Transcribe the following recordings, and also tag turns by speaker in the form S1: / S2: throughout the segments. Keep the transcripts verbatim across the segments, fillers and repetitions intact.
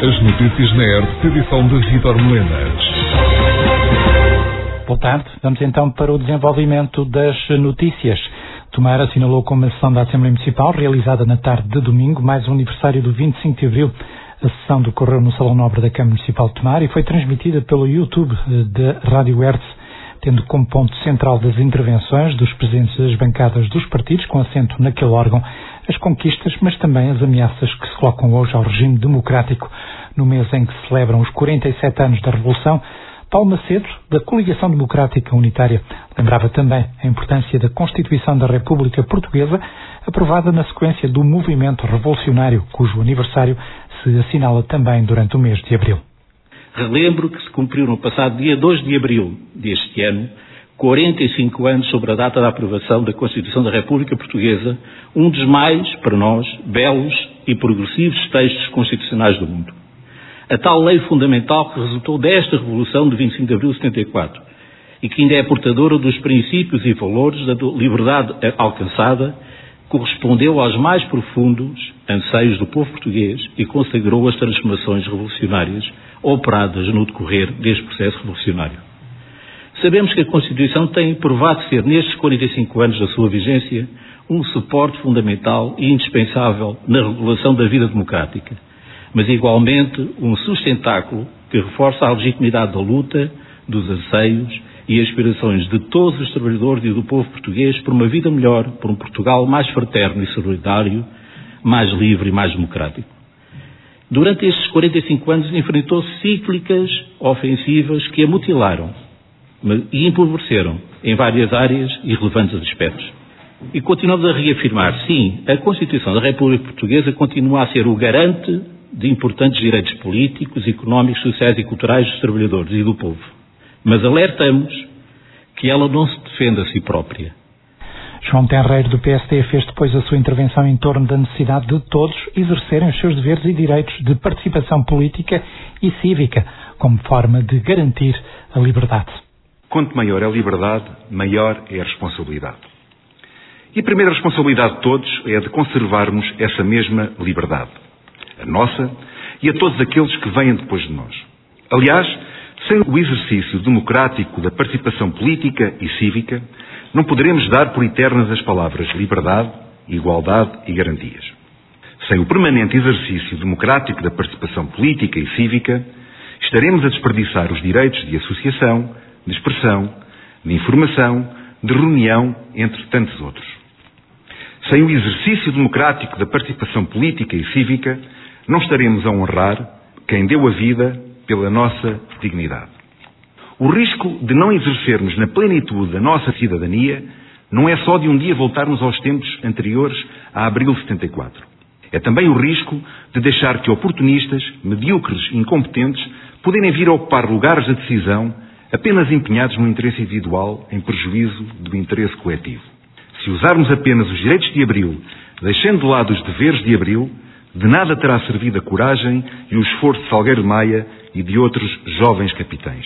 S1: As notícias na R T P, edição de Vítor Melenas.
S2: Boa tarde. Vamos então para o desenvolvimento das notícias. Tomar assinalou com uma sessão da Assembleia Municipal, realizada na tarde de domingo, mais um aniversário do vinte e cinco de abril. A sessão decorreu no Salão Nobre da Câmara Municipal de Tomar e foi transmitida pelo YouTube da Rádio Hertz, tendo como ponto central das intervenções dos presidentes das bancadas dos partidos, com assento naquele órgão, as conquistas, mas também as ameaças que se colocam hoje ao regime democrático. No mês em que se celebram os quarenta e sete anos da Revolução, Paulo Macedo, da Coligação Democrática Unitária, lembrava também a importância da Constituição da República Portuguesa, aprovada na sequência do movimento revolucionário, cujo aniversário se assinala também durante o mês de abril.
S3: Relembro que se cumpriu no passado dia dois de abril deste ano, quarenta e cinco anos sobre a data da aprovação da Constituição da República Portuguesa, um dos mais, para nós, belos e progressivos textos constitucionais do mundo. A tal lei fundamental que resultou desta Revolução de vinte e cinco de abril de setenta e quatro e que ainda é portadora dos princípios e valores da liberdade alcançada, correspondeu aos mais profundos anseios do povo português e consagrou as transformações revolucionárias operadas no decorrer deste processo revolucionário. Sabemos que a Constituição tem provado ser, nestes quarenta e cinco anos da sua vigência, um suporte fundamental e indispensável na regulação da vida democrática, mas igualmente um sustentáculo que reforça a legitimidade da luta, dos anseios e aspirações de todos os trabalhadores e do povo português por uma vida melhor, por um Portugal mais fraterno e solidário, mais livre e mais democrático. Durante estes quarenta e cinco anos enfrentou cíclicas ofensivas que a mutilaram e empobreceram em várias áreas e relevantes aspectos. E continuamos a reafirmar, sim, a Constituição da República Portuguesa continua a ser o garante de importantes direitos políticos, económicos, sociais e culturais dos trabalhadores e do povo. Mas alertamos que ela não se defende a si própria.
S2: João Tenreiro, do P S D, fez depois a sua intervenção em torno da necessidade de todos exercerem os seus deveres e direitos de participação política e cívica, como forma de garantir a liberdade.
S4: Quanto maior é a liberdade, maior é a responsabilidade. E a primeira responsabilidade de todos é a de conservarmos essa mesma liberdade. A nossa e a todos aqueles que venham depois de nós. Aliás, sem o exercício democrático da participação política e cívica, não poderemos dar por eternas as palavras liberdade, igualdade e garantias. Sem o permanente exercício democrático da participação política e cívica, estaremos a desperdiçar os direitos de associação, de expressão, de informação, de reunião, entre tantos outros. Sem o exercício democrático da participação política e cívica, não estaremos a honrar quem deu a vida pela nossa dignidade. O risco de não exercermos na plenitude da nossa cidadania não é só de um dia voltarmos aos tempos anteriores a abril de setenta e quatro. É também o risco de deixar que oportunistas, medíocres e incompetentes poderem vir a ocupar lugares de decisão apenas empenhados no interesse individual em prejuízo do interesse coletivo. Se usarmos apenas os direitos de abril, deixando de lado os deveres de abril, de nada terá servido a coragem e o esforço de Salgueiro Maia e de outros jovens capitães.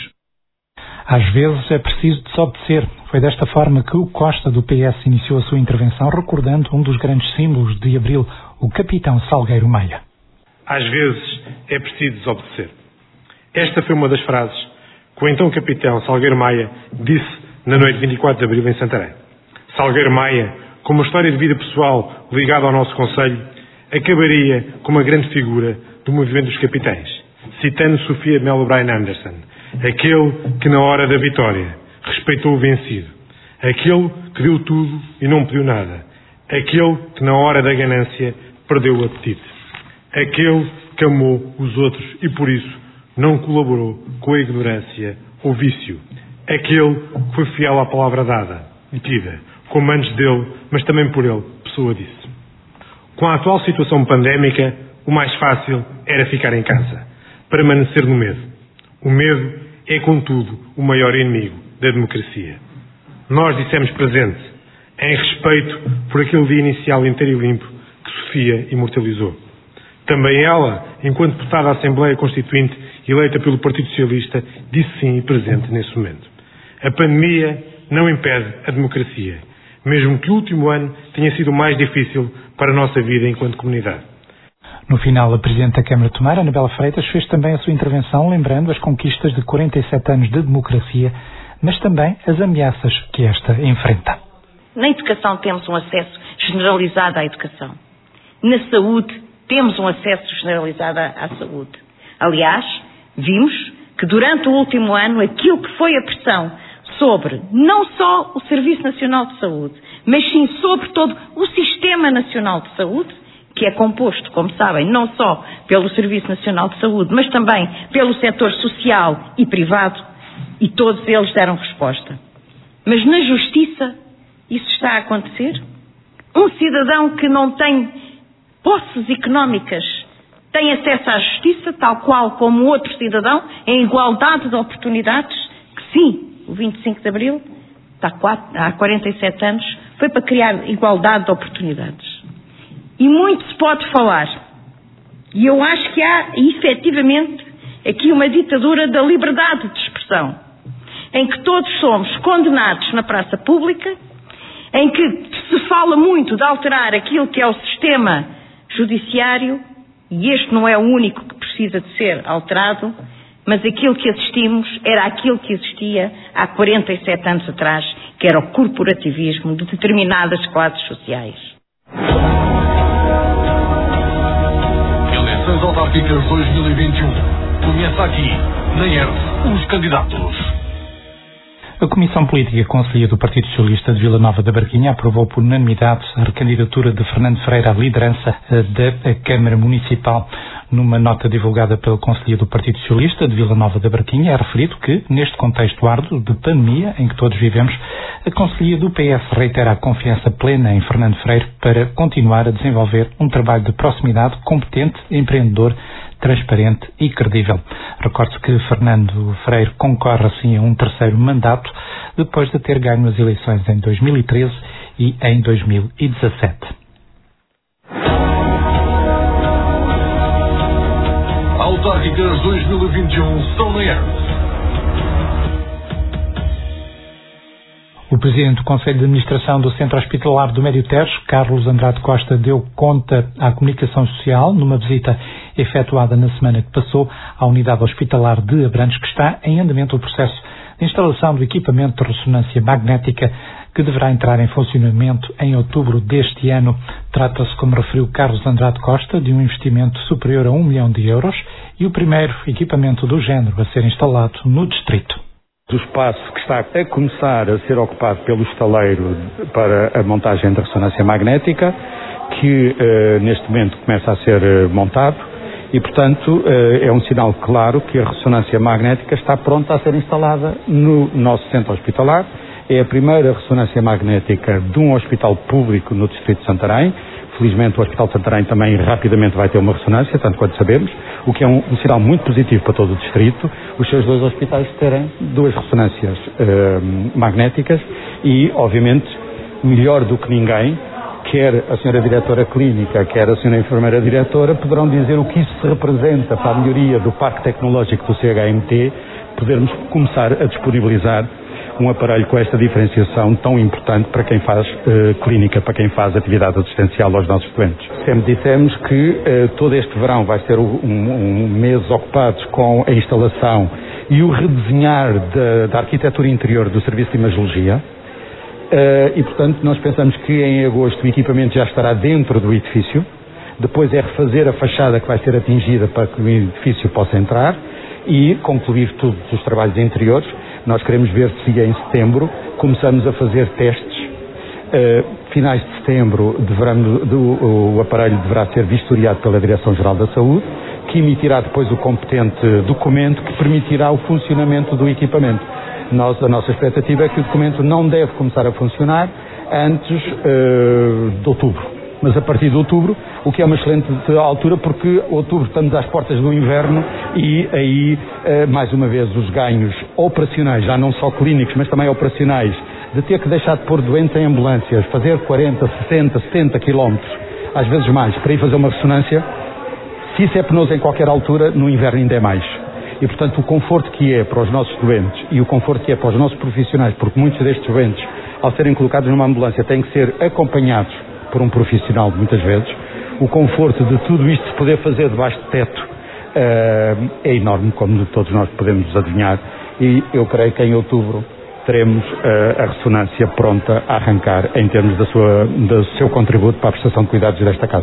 S2: Às vezes é preciso desobedecer. Foi desta forma que o Costa, do P S, iniciou a sua intervenção, recordando um dos grandes símbolos de abril, o capitão Salgueiro Maia.
S5: Às vezes é preciso desobedecer. Esta foi uma das frases que o então capitão Salgueiro Maia disse na noite de vinte e quatro de abril em Santarém. Salgueiro Maia, com uma história de vida pessoal ligada ao nosso concelho, acabaria como uma grande figura do movimento dos capitães, citando Sofia Melo Bryan Anderson, aquele que na hora da vitória respeitou o vencido, aquele que deu tudo e não pediu nada, aquele que na hora da ganância perdeu o apetite, aquele que amou os outros e por isso não colaborou com a ignorância ou vício, aquele que foi fiel à palavra dada, metida, como antes dele, mas também por ele, pessoa disse. Com a atual situação pandémica, o mais fácil era ficar em casa, permanecer no medo. O medo é, contudo, o maior inimigo da democracia. Nós dissemos presente, em respeito por aquele dia inicial inteiro e limpo que Sofia imortalizou. Também ela, enquanto deputada da Assembleia Constituinte eleita pelo Partido Socialista, disse sim e presente nesse momento. A pandemia não impede a democracia, mesmo que o último ano tenha sido o mais difícil para a nossa vida enquanto comunidade.
S2: No final, a Presidente da Câmara de Tomar, Anabela Freitas, fez também a sua intervenção lembrando as conquistas de quarenta e sete anos de democracia, mas também as ameaças que esta enfrenta.
S6: Na educação temos um acesso generalizado à educação. Na saúde temos um acesso generalizado à saúde. Aliás, vimos que durante o último ano aquilo que foi a pressão sobre não só o Serviço Nacional de Saúde, mas sim sobre todo o Sistema Nacional de Saúde, que é composto, como sabem, não só pelo Serviço Nacional de Saúde, mas também pelo setor social e privado, e todos eles deram resposta. Mas na Justiça isso está a acontecer? Um cidadão que não tem posses económicas tem acesso à Justiça, tal qual como outro cidadão, em igualdade de oportunidades, que sim, o vinte e cinco de Abril, há quarenta e sete anos, foi para criar igualdade de oportunidades. E muito se pode falar. E eu acho que há, efetivamente, aqui uma ditadura da liberdade de expressão, em que todos somos condenados na praça pública, em que se fala muito de alterar aquilo que é o sistema judiciário, e este não é o único que precisa de ser alterado, mas aquilo que assistimos era aquilo que existia há quarenta e sete anos atrás, que era o corporativismo de determinadas classes sociais.
S1: Eleições autárquicas dois mil e vinte e um. Começa aqui, na E R T, os candidatos.
S2: A Comissão Política e Conselhia do Partido Socialista de Vila Nova da Barquinha aprovou por unanimidade a recandidatura de Fernando Freire à liderança da Câmara Municipal. Numa nota divulgada pela Conselhia do Partido Socialista de Vila Nova da Barquinha, é referido que, neste contexto árduo de pandemia em que todos vivemos, a Conselhia do P S reitera a confiança plena em Fernando Freire para continuar a desenvolver um trabalho de proximidade competente, empreendedor, transparente e credível. Recorde-se que Fernando Freire concorre assim a um terceiro mandato depois de ter ganho as eleições em dois mil e treze e em dois mil e dezassete.
S1: Autárquicas dois mil e vinte e um são na E R T.
S2: O Presidente do Conselho de Administração do Centro Hospitalar do Médio Tejo, Carlos Andrade Costa, deu conta à comunicação social numa visita efetuada na semana que passou à unidade hospitalar de Abrantes, que está em andamento o processo de instalação do equipamento de ressonância magnética que deverá entrar em funcionamento em outubro deste ano. Trata-se, como referiu Carlos Andrade Costa, de um investimento superior a um milhão de euros e o primeiro equipamento do género a ser instalado no distrito.
S7: O espaço que está a começar a ser ocupado pelo estaleiro para a montagem da ressonância magnética, que uh, neste momento começa a ser uh, montado e, portanto, uh, é um sinal claro que a ressonância magnética está pronta a ser instalada no nosso centro hospitalar. É a primeira ressonância magnética de um hospital público no distrito de Santarém. Felizmente o Hospital de Santarém também rapidamente vai ter uma ressonância, tanto quanto sabemos, o que é um, um sinal muito positivo para todo o distrito, os seus dois hospitais terem duas ressonâncias uh, magnéticas e, obviamente, melhor do que ninguém, quer a senhora diretora clínica, quer a senhora enfermeira diretora, poderão dizer o que isso se representa para a melhoria do parque tecnológico do C H M T, podermos começar a disponibilizar um aparelho com esta diferenciação tão importante para quem faz uh, clínica, para quem faz atividade assistencial aos nossos doentes. Sempre dissemos que uh, todo este verão vai ser um, um mês ocupados com a instalação e o redesenhar da, da arquitetura interior do Serviço de Imagiologia uh, e, portanto, nós pensamos que em agosto o equipamento já estará dentro do edifício, depois é refazer a fachada que vai ser atingida para que o edifício possa entrar e concluir todos os trabalhos interiores. Nós queremos ver se em setembro começamos a fazer testes. Uh, finais de setembro deverá, do, o aparelho deverá ser vistoriado pela Direção-Geral da Saúde, que emitirá depois o competente documento que permitirá o funcionamento do equipamento. Nós, a nossa expectativa é que o documento não deve começar a funcionar antes uh, de outubro. Mas a partir de outubro, o que é uma excelente altura, porque outubro estamos às portas do inverno e aí, mais uma vez, os ganhos operacionais, já não só clínicos, mas também operacionais, de ter que deixar de pôr doentes em ambulâncias, fazer quarenta, sessenta, setenta quilómetros, às vezes mais, para ir fazer uma ressonância, se isso é penoso em qualquer altura, no inverno ainda é mais. E, portanto, o conforto que é para os nossos doentes e o conforto que é para os nossos profissionais, porque muitos destes doentes, ao serem colocados numa ambulância, têm que ser acompanhados por um profissional, muitas vezes, o conforto de tudo isto se poder fazer debaixo de teto uh, é enorme, como todos nós podemos adivinhar, e eu creio que em outubro teremos uh, a ressonância pronta a arrancar em termos da sua, do seu contributo para a prestação de cuidados desta casa.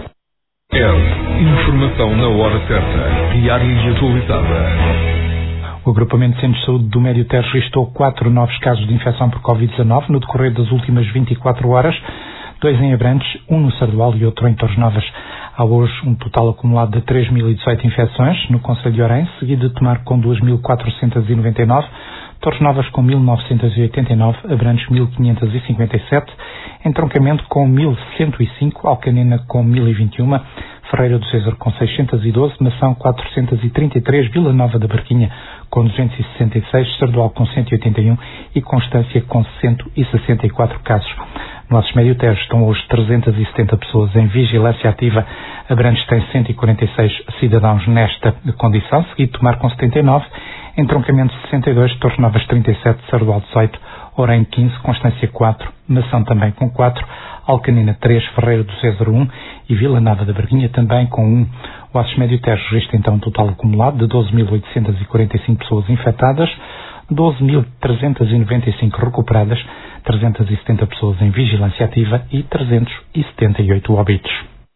S1: É informação na hora certa, diária e atualizada.
S2: O Agrupamento de Centros de Saúde do Médio Tejo registrou quatro novos casos de infecção por covid dezanove no decorrer das últimas vinte e quatro horas, dois em Abrantes, um no Sardual e outro em Torres Novas. Há hoje um total acumulado de três mil e dezoito infecções no concelho de Orém, seguido de Tomar com duas mil quatrocentas e noventa e nove, Torres Novas com mil novecentas e oitenta e nove, Abrantes mil quinhentas e cinquenta e sete, Entroncamento com mil cento e cinco, Alcanena com mil e vinte e um, Ferreira do César com seiscentos e doze, Mação quatrocentos e trinta e três, Vila Nova da Barquinha com duzentos e sessenta e seis, Sardual com cento e oitenta e um e Constância com cento e sessenta e quatro casos. No Aços Médio Tejo estão hoje trezentas e setenta pessoas em vigilância ativa. Abrantes tem cento e quarenta e seis cidadãos nesta condição, seguido de Tomar com setenta e nove, Entroncamento sessenta e dois, Torres Novas trinta e sete, Sardual dezoito, Orém quinze, Constância quatro, Mação também com quatro, Alcanina três, Ferreira do César um e Vila Nova da Barquinha também com um. O Aços Médio Tejo registra então um total acumulado de doze mil oitocentas e quarenta e cinco pessoas infectadas, doze mil trezentas e noventa e cinco recuperadas, trezentas e setenta pessoas em vigilância ativa e trezentos e setenta e oito óbitos.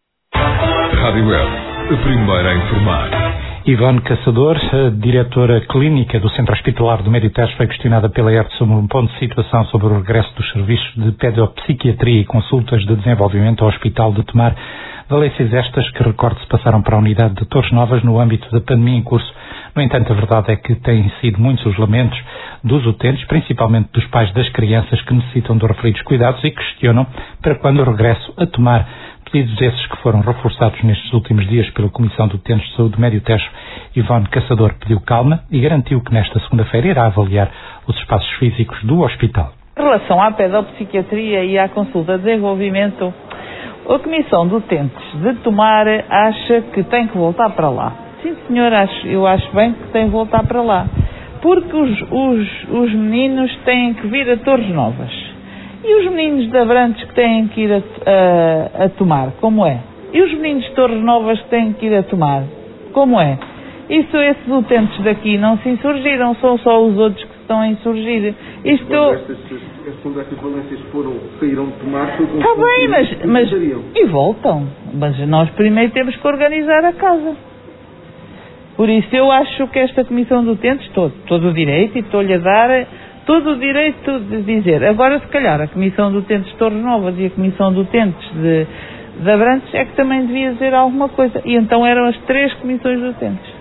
S1: Rádio Web, a primeira a informar.
S2: Ivone Caçador, a diretora clínica do Centro Hospitalar do Médio Tejo, foi questionada pela R T sobre um ponto de situação sobre o regresso dos serviços de pedopsiquiatria e consultas de desenvolvimento ao Hospital de Tomar. Valências estas que, recorde-se, passaram para a unidade de Torres Novas no âmbito da pandemia em curso. No entanto, a verdade é que têm sido muitos os lamentos dos utentes, principalmente dos pais das crianças que necessitam dos referidos cuidados e questionam para quando o regresso a Tomar. Pedidos esses que foram reforçados nestes últimos dias pela Comissão de Utentes de Saúde do Médio Tejo. Ivone Caçador pediu calma e garantiu que nesta segunda-feira irá avaliar os espaços físicos do hospital.
S8: Em relação à pedopsiquiatria e à consulta de desenvolvimento, a Comissão de Utentes de Tomar acha que tem que voltar para lá. Sim, senhor, acho, eu acho bem que tem que voltar para lá. Porque os, os, os meninos têm que vir a Torres Novas. E os meninos de Abrantes que têm que ir a, a, a Tomar, como é? E os meninos de Torres Novas que têm que ir a Tomar, como é? Isso, esses utentes daqui não se insurgiram, são só os outros que estão a insurgir. Isto...
S9: Quando estas, quando estas valências foram, saíram de Tomar...
S8: Está bem, mas, mas... E voltam. Mas nós primeiro temos que organizar a casa. Por isso eu acho que esta Comissão de Utentes, todo, todo o direito, e estou-lhe a dar... todo o direito de dizer. Agora, se calhar, a Comissão de Utentes de Torres Novas e a Comissão de Utentes de, de Abrantes é que também devia dizer alguma coisa. E então eram as três comissões de utentes.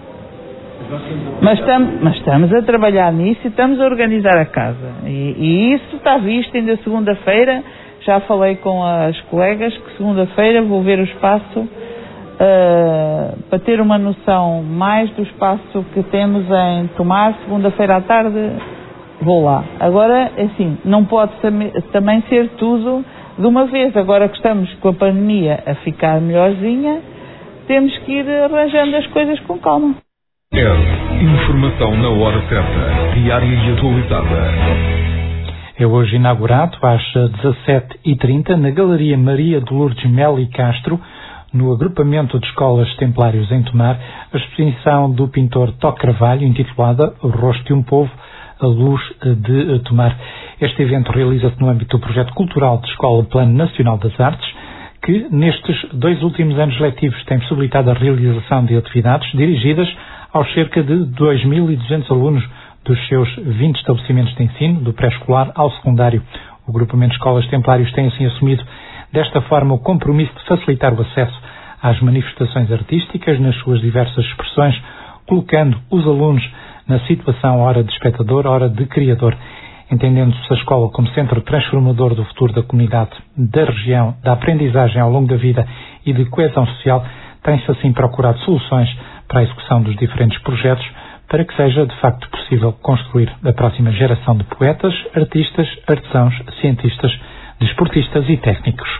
S8: Mas, tam, mas estamos a trabalhar nisso e estamos a organizar a casa. E, e isso está visto ainda segunda-feira. Já falei com as colegas que segunda-feira vou ver o espaço uh, para ter uma noção mais do espaço que temos em Tomar. Segunda-feira à tarde vou lá. Agora, assim, não pode também ser tudo de uma vez. Agora que estamos com a pandemia a ficar melhorzinha, temos que ir arranjando as coisas com calma.
S1: É informação na hora certa, diária e atualizada.
S2: É hoje inaugurado às dezassete e trinta na Galeria Maria de Lourdes Melo e Castro, no agrupamento de escolas templários em Tomar, a exposição do pintor Tó Carvalho, intitulada O Rosto de um Povo, a Luz de Tomar. Este evento realiza-se no âmbito do projeto cultural de Escola Plano Nacional das Artes, que nestes dois últimos anos letivos tem possibilitado a realização de atividades dirigidas aos cerca de dois mil e duzentos alunos dos seus vinte estabelecimentos de ensino, do pré-escolar ao secundário. O agrupamento de escolas templários tem assim assumido desta forma o compromisso de facilitar o acesso às manifestações artísticas nas suas diversas expressões, colocando os alunos na situação ora de espectador, ora de criador, entendendo-se a escola como centro transformador do futuro da comunidade, da região, da aprendizagem ao longo da vida e de coesão social. Tem-se assim procurado soluções para a execução dos diferentes projetos para que seja de facto possível construir a próxima geração de poetas, artistas, artesãos, cientistas, desportistas e técnicos.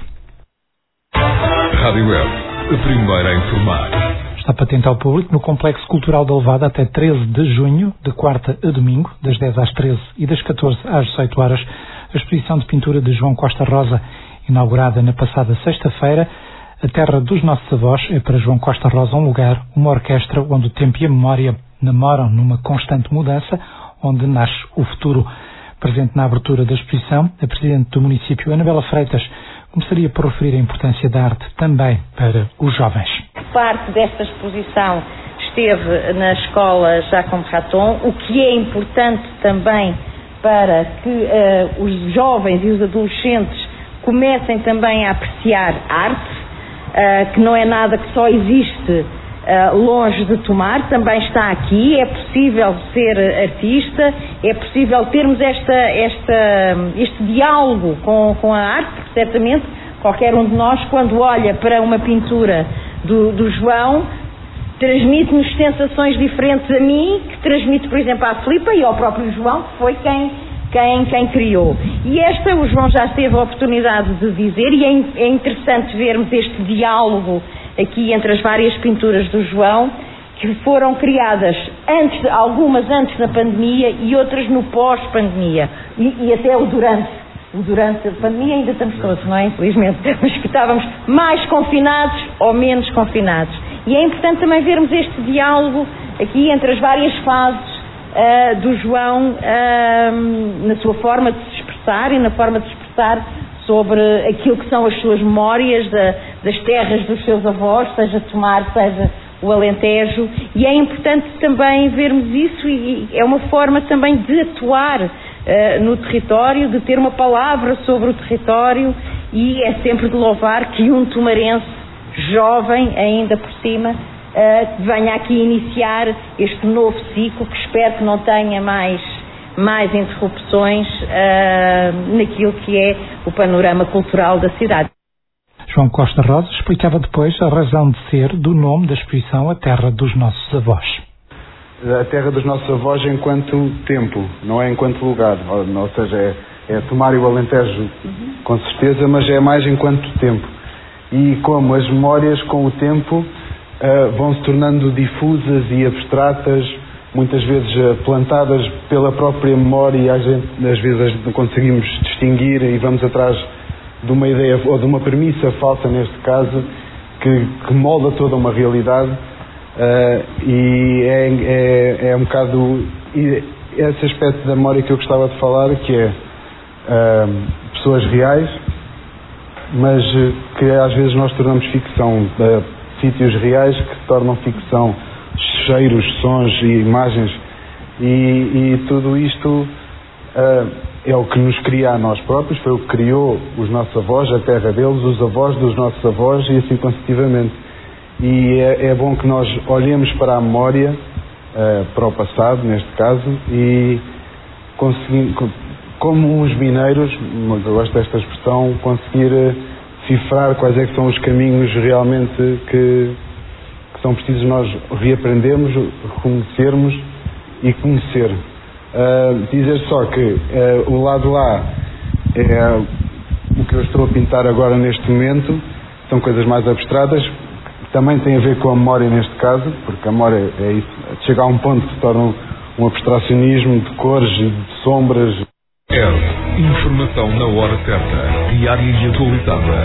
S1: Rádio Web, a primeira a informar.
S2: Está patente ao público no Complexo Cultural da Levada até treze de junho, de quarta a domingo, das dez às treze e das catorze às dezoito horas, a exposição de pintura de João Costa Rosa, inaugurada na passada sexta-feira. A terra dos nossos avós é para João Costa Rosa um lugar, uma orquestra onde o tempo e a memória namoram numa constante mudança, onde nasce o futuro. Presente na abertura da exposição, a Presidente do município, Anabela Freitas, começaria por referir a importância da arte também para os jovens.
S6: Parte desta exposição esteve na escola Jacome Raton, o que é importante também para que uh, os jovens e os adolescentes comecem também a apreciar arte, uh, que não é nada que só existe uh, longe de Tomar, também está aqui, é possível ser artista, é possível termos esta, esta, este diálogo com, com a arte, porque certamente qualquer um de nós, quando olha para uma pintura do, do João, transmite-nos sensações diferentes a mim, que transmite, por exemplo, à Filipa e ao próprio João, que foi quem, quem, quem criou. E esta, o João já teve a oportunidade de dizer, e é, é interessante vermos este diálogo aqui entre as várias pinturas do João, que foram criadas, antes, algumas antes da pandemia e outras no pós-pandemia, e, e até o durante. O durante a pandemia ainda estamos todos, não é? Infelizmente, mas que estávamos mais confinados ou menos confinados. E é importante também vermos este diálogo aqui entre as várias fases uh, do João uh, na sua forma de se expressar e na forma de se expressar sobre aquilo que são as suas memórias da, das terras dos seus avós, seja Tomar, seja o Alentejo, e é importante também vermos isso, e é uma forma também de atuar uh, no território, de ter uma palavra sobre o território, e é sempre de louvar que um tomarense jovem, ainda por cima, uh, venha aqui iniciar este novo ciclo, que espero que não tenha mais, mais interrupções uh, naquilo que é o panorama cultural da cidade.
S2: João Costa Rosa explicava depois a razão de ser do nome da exposição A Terra dos Nossos Avós.
S10: A terra dos nossos avós enquanto tempo, não é enquanto lugar, ou, ou seja, é, é Tomar e o Alentejo, uhum. com certeza, mas é mais enquanto tempo. E como as memórias com o tempo uh, vão se tornando difusas e abstratas, muitas vezes uh, plantadas pela própria memória, e às vezes não conseguimos distinguir e vamos atrás de uma ideia ou de uma premissa falsa, neste caso, que, que molda toda uma realidade, uh, e é, é, é um bocado esse aspecto da memória que eu gostava de falar, que é uh, pessoas reais, mas uh, que às vezes nós tornamos ficção, uh, sítios reais que se tornam ficção, cheiros, sons e imagens, e, e tudo isto uh, é o que nos cria a nós próprios, foi o que criou os nossos avós, a terra deles, os avós dos nossos avós e assim consecutivamente. E é, é bom que nós olhemos para a memória, uh, para o passado, neste caso, e conseguir, como uns mineiros, eu gosto desta expressão, conseguir cifrar quais é que são os caminhos realmente que, que são precisos nós reaprendermos, reconhecermos e conhecer. Uh, dizer só que uh, o lado lá é o que eu estou a pintar agora neste momento, são coisas mais abstratas, que também tem a ver com a memória neste caso, porque a memória é isso, chega a um ponto que se torna um, um abstracionismo de cores e de sombras.
S1: É informação na hora certa, diária e atualizada.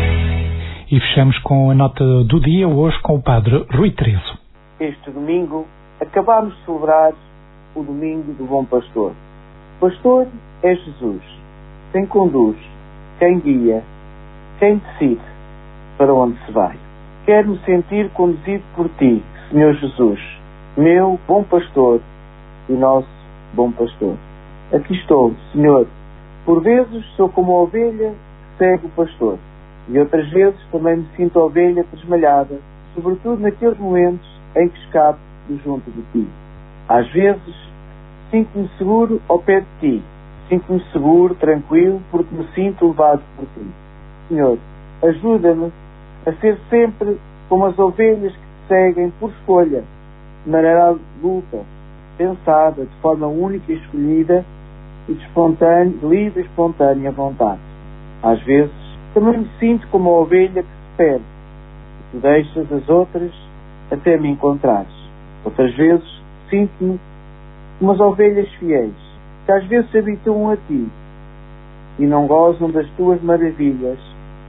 S2: E fechamos com a nota do dia, hoje com o Padre Rui Terezo.
S11: Este domingo acabámos de celebrar o domingo do Bom Pastor. O pastor é Jesus, quem conduz, quem guia, quem decide para onde se vai. Quero-me sentir conduzido por ti, Senhor Jesus, meu bom pastor e nosso bom pastor. Aqui estou, Senhor. Por vezes sou como a ovelha que segue o pastor, e outras vezes também me sinto ovelha tresmalhada, sobretudo naqueles momentos em que escapo do junto de ti. Às vezes sinto-me seguro ao pé de ti, sinto-me seguro, tranquilo, porque me sinto levado por ti. Senhor, ajuda-me a ser sempre como as ovelhas que te seguem por escolha, de maneira adulta, pensada, de forma única e escolhida, e de espontânea, livre e espontânea vontade. Às vezes também me sinto como a ovelha que se perde, e tu deixas as outras até me encontrares. Outras vezes sinto-me como as ovelhas fiéis, que às vezes se habituam a ti e não gozam das tuas maravilhas,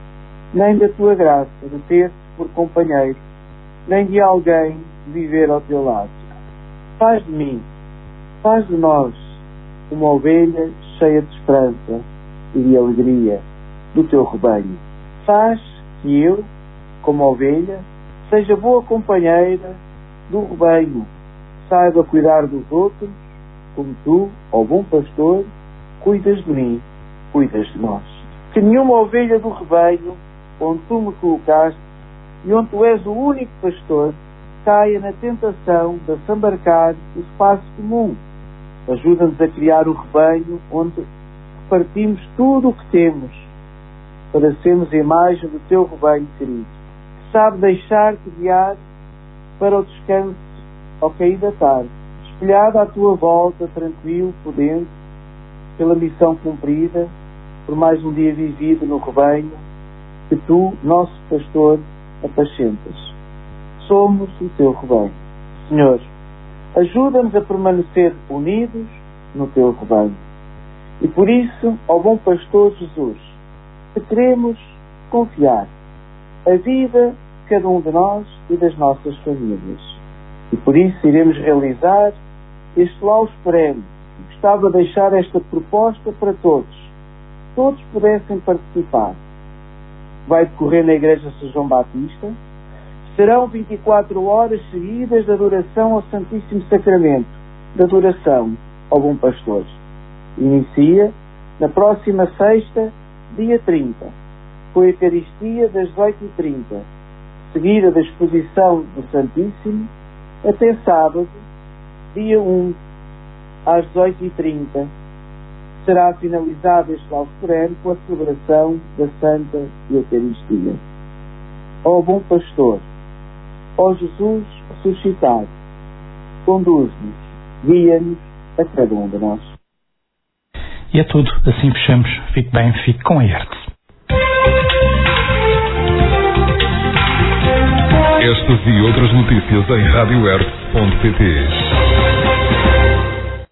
S11: nem da tua graça de ter-te por companheiro, nem de alguém viver ao teu lado. Faz de mim, faz de nós, uma ovelha cheia de esperança e de alegria do teu rebanho. Faz que eu, como ovelha, seja boa companheira do rebanho, saiba cuidar dos outros, como tu, ó bom pastor, cuidas de mim, cuidas de nós. Que nenhuma ovelha do rebanho, onde tu me colocaste e onde tu és o único pastor, caia na tentação de se embarcar o espaço comum. Ajuda-nos a criar o rebanho onde repartimos tudo o que temos, para sermos a imagem do teu rebanho querido, que sabe deixar-te guiar para o descanso ao cair da tarde, espelhado à tua volta, tranquilo, prudente, pela missão cumprida, por mais um dia vivido no rebanho, que tu, nosso pastor, apacentas. Somos o teu rebanho. Senhor, ajuda-nos a permanecer unidos no teu rebanho. E por isso, ó bom pastor Jesus, te queremos confiar a vida de cada um de nós e das nossas famílias. E por isso iremos realizar este laudo perene. Gostava de deixar esta proposta para todos. Todos pudessem participar. Vai decorrer na Igreja São João Batista. Serão vinte e quatro horas seguidas de adoração ao Santíssimo Sacramento, de adoração ao Bom Pastor. Inicia na próxima sexta, dia trinta, com a Eucaristia das dezoito e trinta, seguida da exposição do Santíssimo, até sábado, dia um, às dezoito e trinta, será finalizado este laudo perene com a celebração da Santa Eucaristia. Ó Bom Pastor, ó Jesus ressuscitado, conduz-nos, guia-nos a cada um de nós.
S2: E é tudo, assim fechamos. Fique bem, fique com a I E R T.
S12: Estas e outras notícias em rádio r ponto pt.